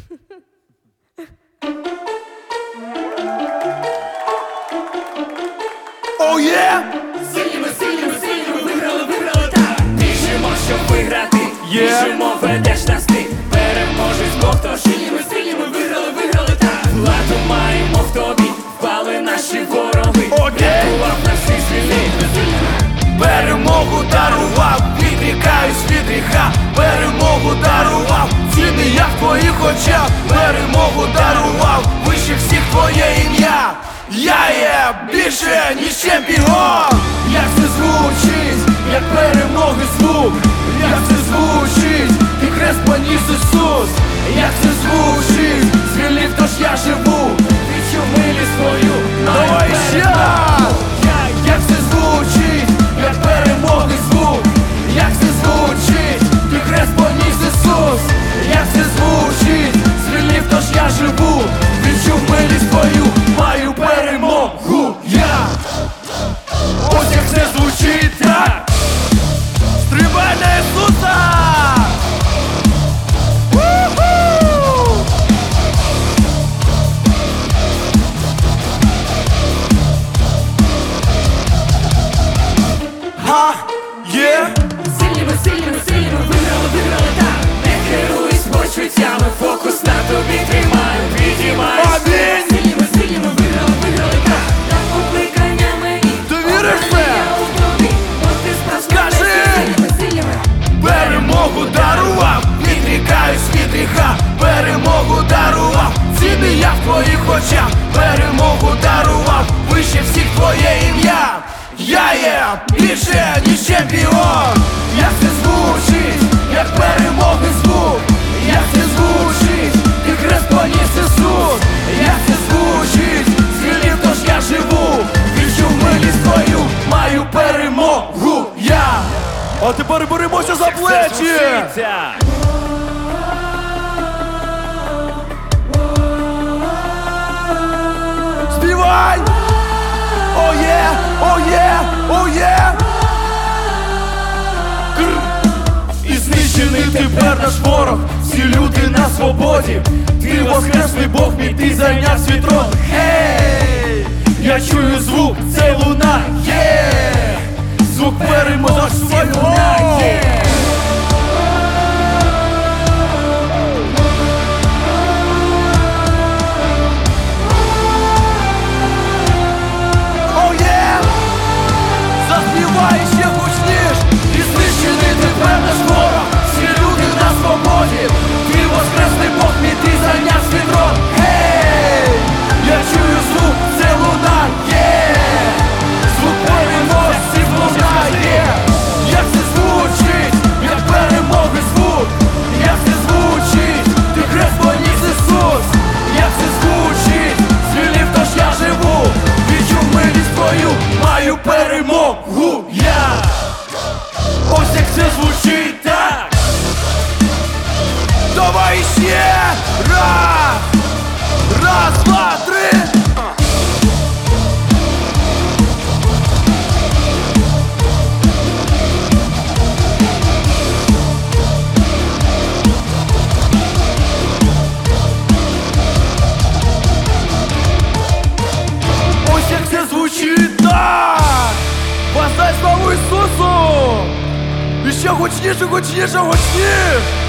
Oh yeah! Сильніми, виграли, так. Біжимо, щоб виграти, біжимо, ведеш нас ти. Переможець Бог, тож сильніми, виграли, так. Владу маємо в тобі, впали наші вороги. Рятував нас і звільнив. Перемогу дарував, відрікаюсь від гріха. Перемогу дарував, ціни я в твоїх очах. Перемогу дарував, вище всіх твоє ім'я. Я є більше, ніж чемпіон. Як це звучить, як перемоги звук. Як це звучить, ти хрест поніс Ісус. Як це звучить, звільнив, тож я живу. Відчув милість твою, Давай ще! Як це звучить, як перемоги звук. Як це звучить, ти хрест поніс Ісус. Як це звучить, звільнив, тож я живу. Відчув милість твою, маю перемогу я. Ось як це звучить так. Стрибай на Ісуса! Ха, є! Сильніми, виграли, так. Не керуйсь почуттями, фокус на тобі тримаю, підіймаю. Амінь! Сильніми, виграли, так. Так покликання мені, Ти віриш в це? я у тобі, бо ти справжня. Скажи! Сильніми. Перемогу дарував, відрікаюсь від гріха. Перемогу дарував, ціни я в твоїх очах. Перемогу дарував, вище всіх твоє ім'я. Я є більше, ніж чемпіон. Як це звучить, як перемоги звук. Як це звучить, ти хрест поніс Ісус. Як це звучить, звільнив, тож я живу. Відчув милість твою, маю перемогу я. А тепер беремося за плечі! Співай! О є! О є! О є! І знищений тепер наш ворог, всі люди на свободі. Ти воскресний Бог мій, ти зайняв свій трон. Гей! Я чую звук, це лунає. Звук перемог лунає. О є! Заспівай ще гучніш. І знищений тепер наш ворог, всі люди на свободі. Ти воскресний Бог мій, ти зайняв свій трон. Гей! Я чую звук, це лунає. Звук переможців лунає. Як це звучить, як перемоги звук. Як це звучить, ти хрест поніс Ісус. Як це звучить, звільнив, тож я живу. Відчув милість твою, маю перемогу я. Ось як це звучить так. Давай ще раз. Раз, два, три. Ось як це звучить так. Воздай славу Ісусу. І ще гучніше, гучніше, гучніше.